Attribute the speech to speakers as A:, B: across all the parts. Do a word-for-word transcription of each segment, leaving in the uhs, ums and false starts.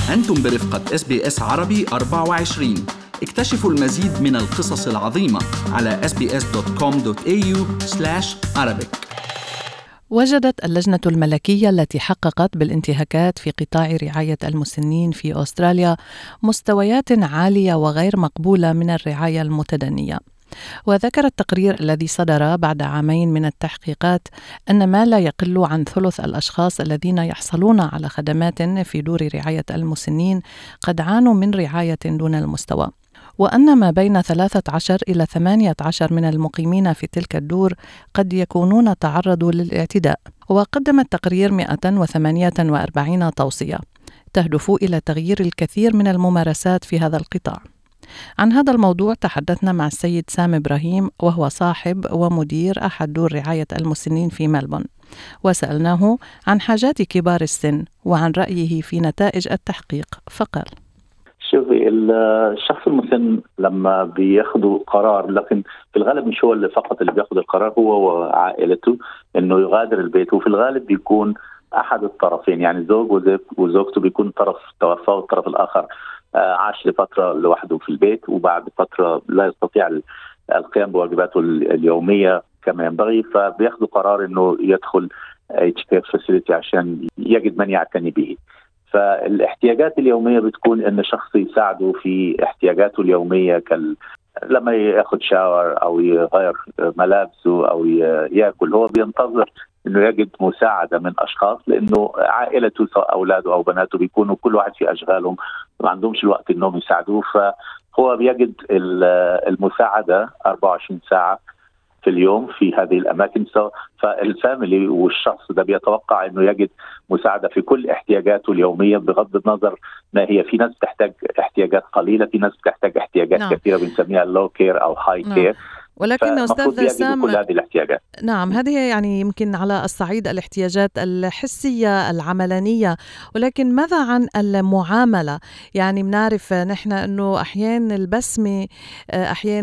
A: أنتم برفقة إس بي إس عربي أربعة وعشرين. اكتشفوا المزيد من القصص العظيمة على إس بي إس دوت كوم دوت إيه يو سلاش عربيك.
B: وجدت اللجنة الملكية التي حققت بالانتهاكات في قطاع رعاية المسنين في أستراليا مستويات عالية وغير مقبولة من الرعاية المتدنية. وذكر التقرير الذي صدر بعد عامين من التحقيقات أن ما لا يقل عن ثلث الأشخاص الذين يحصلون على خدمات في دور رعاية المسنين قد عانوا من رعاية دون المستوى، وأن ما بين ثلاثة عشر إلى ثمانية عشر من المقيمين في تلك الدور قد يكونون تعرضوا للاعتداء. وقدم التقرير مئة وثمانية وأربعين توصية تهدف إلى تغيير الكثير من الممارسات في هذا القطاع. عن هذا الموضوع تحدثنا مع السيد سام إبراهيم، وهو صاحب ومدير أحد دور رعاية المسنين في ملبون، وسألناه عن حاجات كبار السن وعن رأيه في نتائج التحقيق، فقال:
C: شوفي، الشخص المسن لما بياخدوا قرار، لكن في الغالب مش هو اللي فقط اللي بياخد القرار، هو وعائلته انه يغادر البيت، وفي الغالب بيكون احد الطرفين، يعني زوج وزوجته بيكون طرف توفى والطرف الاخر عاش لفترة لوحده في البيت، وبعد فترة لا يستطيع القيام بواجباته اليومية كما ينبغي، فبياخدوا قرار انه يدخل إتش كير فاسيليتي عشان يجد من يعتني به. فالاحتياجات اليومية بتكون ان شخص يساعده في احتياجاته اليومية، كال لما ياخد شاور او يغير ملابسه او ياكل، هو بينتظر انه يجد مساعدة من اشخاص، لانه عائلته سواء اولاده او بناته بيكونوا كل واحد في اشغالهم، ما عندهمش الوقت انهم يساعدوه، فهو بيجد المساعدة أربعة وعشرين ساعة في اليوم في هذه الأماكن. فالفاميلي والشخص ده بيتوقع أنه يجد مساعدة في كل احتياجاته اليومية، بغض النظر ما هي. في ناس تحتاج احتياجات قليلة، في ناس تحتاج احتياجات
B: نعم.
C: كثيرة بنسميها لو كير أو هاي كير.
B: ولكن أستاذ سام،
C: كل هذه الاحتياجات.
B: نعم، هذه يعني يمكن على الصعيد الاحتياجات الحسية العملانية، ولكن ماذا عن المعاملة؟ يعني بنعرف نحن أنه أحيان البسمة، أحيان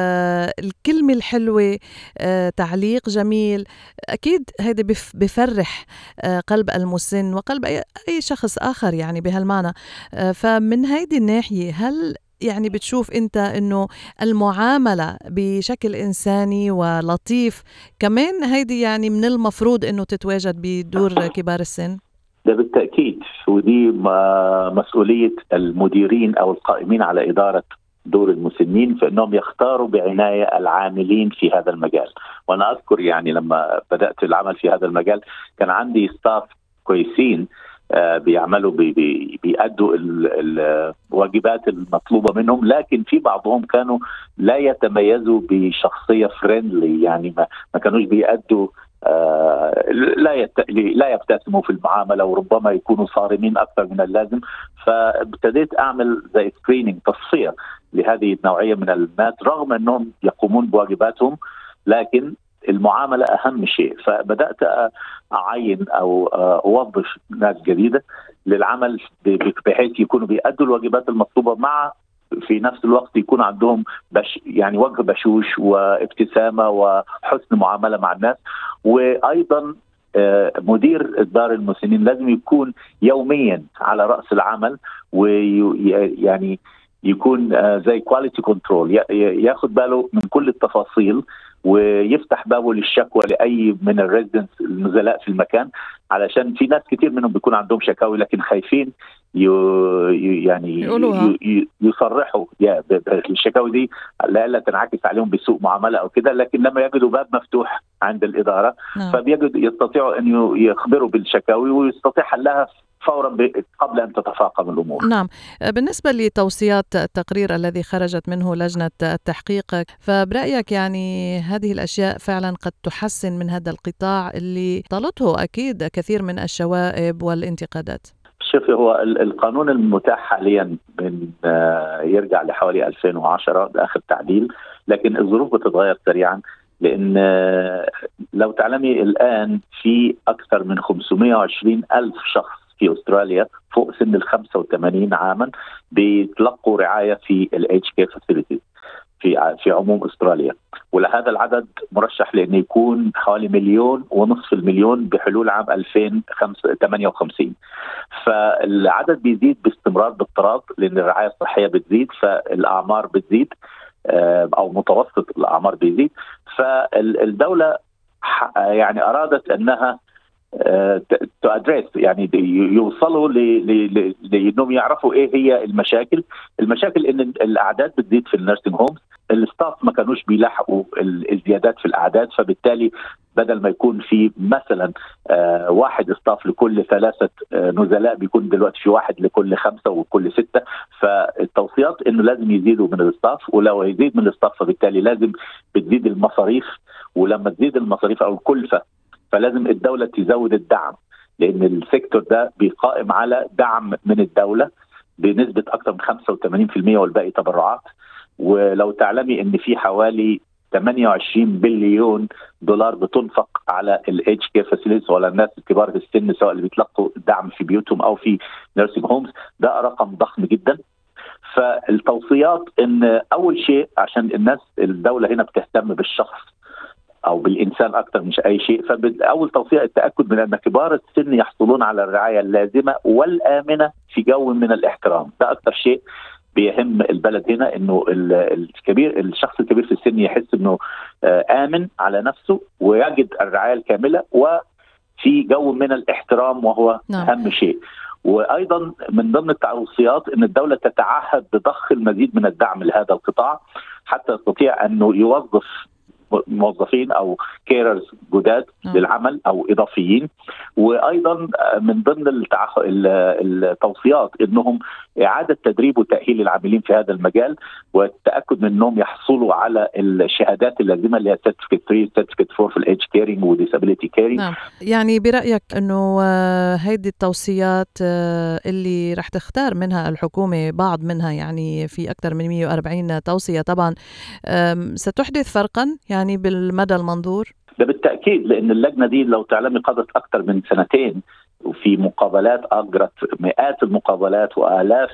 B: الكلمة الحلوة، تعليق جميل، أكيد هذا بفرح قلب المسن وقلب أي شخص آخر يعني بهالمعنى. فمن هذه الناحية، هل يعني بتشوف أنت أنه المعاملة بشكل إنساني ولطيف كمان هيدي يعني من المفروض أنه تتواجد بدور كبار السن؟
C: ده بالتأكيد، ودي مسؤولية المديرين أو القائمين على إدارة دور المسنين، فإنهم يختاروا بعناية العاملين في هذا المجال. وأنا أذكر يعني لما بدأت العمل في هذا المجال كان عندي ستاف كويسين بيعملوا بي بي بيأدوا الواجبات المطلوبة منهم، لكن في بعضهم كانوا لا يتميزوا بشخصية فريندلي، يعني ما, ما كانوش بيأدوا آه لا يت... لا يبتسموا في المعاملة، وربما يكونوا صارمين أكثر من اللازم. فابتديت أعمل زي سكرينينج، تصفية لهذه النوعية من الناس، رغم أنهم يقومون بواجباتهم لكن المعاملة أهم شيء. فبدأت أعين أو أوظف ناس جديدة للعمل بحيث يكونوا بيأدوا الواجبات المطلوبة، مع في نفس الوقت يكون عندهم بش يعني وجه بشوش وابتسامة وحسن معاملة مع الناس. وأيضا مدير دار المسنين لازم يكون يوميا على رأس العمل، ويعني يكون زي كواليتي كنترول، ياخد باله من كل التفاصيل ويفتح بابه للشكوى لأي من الريزيدنتس النزلاء في المكان، علشان في ناس كتير منهم بيكون عندهم شكاوي لكن خايفين يعني يصرحوا الشكاوي دي لا تنعكس عليهم بسوء معاملة أو كده، لكن لما يجدوا باب مفتوح عند الإدارة نعم. فبيجد يستطيعوا أن يخبروا بالشكاوي ويستطيع حلها فورا قبل أن تتفاقم الأمور.
B: نعم. بالنسبة لتوصيات التقرير الذي خرجت منه لجنة التحقيق، فبرأيك يعني هذه الأشياء فعلا قد تحسن من هذا القطاع اللي طالته أكيد كثير من الشوائب والانتقادات؟
C: شوف، هو القانون المتاح حاليا من يرجع لحوالي ألفين وعشرة بآخر تعديل، لكن الظروف بتتغير سريعا، لأن لو تعلمي الآن في أكثر من خمسمائة وعشرين ألف شخص في أستراليا فوق سن ال خمسة وثمانين عاما بيتلقوا رعاية في ال إتش كير facilities. في في عموم استراليا، ولهذا العدد مرشح لأنه يكون حوالي مليون ونصف المليون بحلول عام ألفين وثمانية وخمسين. فالعدد بيزيد باستمرار باضطراد لأن الرعاية الصحية بتزيد، فالأعمار بتزيد أو متوسط الأعمار بيزيد. فالدولة يعني أرادت أنها تأدرس يعني يوصلوا لأنهم يعرفوا إيه هي المشاكل. المشاكل إن الأعداد بتزيد في النيرسينج هومز، الستاف ما كانوش بيلاحقوا الزيادات في الأعداد، فبالتالي بدل ما يكون في مثلا آه واحد ستاف لكل ثلاثة آه نزلاء بيكون دلوقتي في واحد لكل خمسة وكل ستة. فالتوصيات إنه لازم يزيدوا من الستاف، ولو يزيد من الستاف فبالتالي لازم بتزيد المصاريف، ولما تزيد المصاريف أو الكلفة فلازم الدولة تزود الدعم، لأن السيكتور ده بيقائم على دعم من الدولة بنسبة أكثر من خمسة وثمانين بالمئة والباقي تبرعات. ولو تعلمي إن في حوالي ثمانية وعشرين بليون دولار بتنفق على الاتش كير فاسيليتيز وعلى الناس الكبار في السن سواء اللي بيتلقوا دعم في بيوتهم أو في نيرسينج هومز، ده رقم ضخم جدا. فالتوصيات إن أول شيء عشان الناس الدولة هنا بتهتم بالشخص أو بالإنسان أكثر من أي شيء، فأول توصية التأكد من أن كبار السن يحصلون على الرعاية اللازمة والآمنة في جو من الاحترام. ده أكثر شيء بيهم البلد هنا، إنه الكبير الشخص الكبير في السن يحس إنه آمن على نفسه ويجد الرعاية الكاملة وفي جو من الاحترام، وهو نعم. أهم شيء. وأيضا من ضمن التوصيات أن الدولة تتعهد بضخ المزيد من الدعم لهذا القطاع حتى يستطيع أنه يوظف موظفين أو كيررز جداد م. للعمل أو إضافيين. وأيضا من ضمن التعخ... التوصيات أنهم إعادة تدريب وتأهيل العاملين في هذا المجال، والتأكد من أنهم يحصلوا على الشهادات اللازمة اللي هي سيرتيفيكت ثلاثة سيرتيفيكت أربعة في الإيدج كيرينج وديسابيليتي كيرينج.
B: نعم. يعني برأيك أنه هيدي التوصيات اللي رح تختار منها الحكومة بعض منها، يعني في أكثر من مئة وأربعين توصية طبعا، ستحدث فرقا يعني بالمدى المنظور؟
C: ده بالتأكيد، لأن اللجنة دي لو تعلمي قضت أكثر من سنتين وفي مقابلات، أجرت مئات المقابلات وآلاف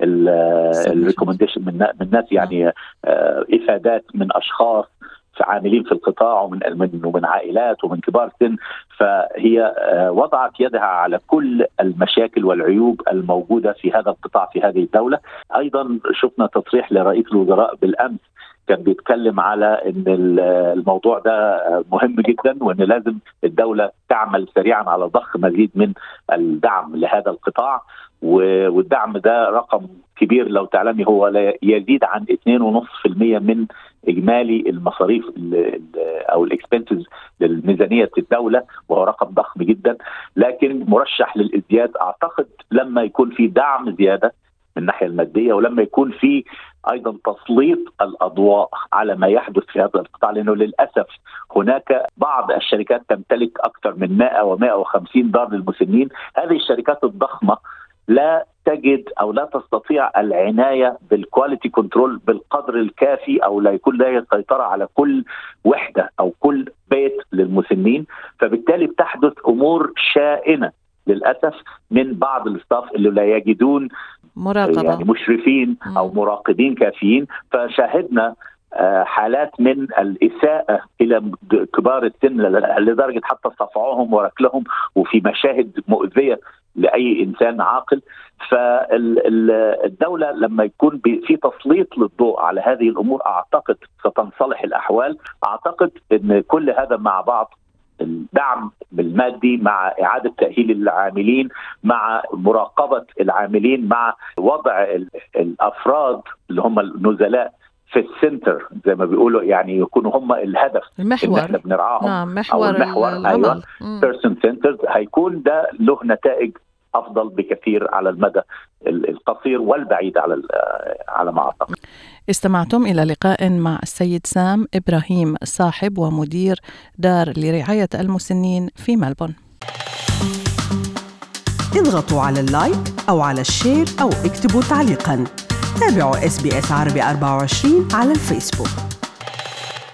C: الريكومنديشن من الناس، يعني إفادات من أشخاص عاملين في القطاع ومن من ومن عائلات ومن كبار سن. فهي وضعت يدها على كل المشاكل والعيوب الموجودة في هذا القطاع في هذه الدولة. أيضا شفنا تصريح لرئيس الوزراء بالأمس كان بيتكلم على ان الموضوع ده مهم جدا، وان لازم الدولة تعمل سريعا على ضخ مزيد من الدعم لهذا القطاع. والدعم ده رقم كبير لو تعلمي، هو يزيد عن اثنين فاصلة خمسة بالمئة من اجمالي المصاريف او الاكسبنسز للميزانية الدولة، وهو رقم ضخم جدا لكن مرشح للازدياد. اعتقد لما يكون في دعم زيادة من الناحية المادية، ولما يكون في أيضا تسليط الأضواء على ما يحدث في هذا القطاع، لأنه للأسف هناك بعض الشركات تمتلك أكثر من مئة ومئة وخمسين دار للمسنين. هذه الشركات الضخمة لا تجد أو لا تستطيع العناية بالكواليتي كنترول بالقدر الكافي، أو لا يكون لها سيطرة على كل وحدة أو كل بيت للمسنين. فبالتالي بتحدث أمور شائنة للأسف من بعض الستاف اللي لا يجدون
B: مراقبة.
C: يعني مشرفين أو مراقبين كافيين. فشاهدنا حالات من الإساءة إلى كبار السن لدرجة حتى صفعوهم وركلهم، وفي مشاهد مؤذية لأي إنسان عاقل. فالدولة لما يكون في تسليط للضوء على هذه الأمور أعتقد ستنصلح الأحوال. أعتقد أن كل هذا مع بعض، الدعم بالمادي مع إعادة تأهيل العاملين مع مراقبة العاملين مع وضع الأفراد اللي هم النزلاء في السنتر زي ما بيقولوا، يعني يكونوا هم الهدف
B: المحور
C: اللي احنا بنرعاهم.
B: نعم، محور
C: أو المحور
B: العمل.
C: أيوة. بيرسون سنترز هيكون ده له نتائج أفضل بكثير على المدى القصير والبعيد على على ما أعتقد.
B: استمعتم إلى لقاء مع السيد سام إبراهيم، صاحب ومدير دار لرعاية المسنين في ملبون.
D: اضغطوا على اللايك أو على الشير أو اكتبوا تعليقاً. تابعوا إس بي إس عربي أربعة وعشرين على الفيسبوك.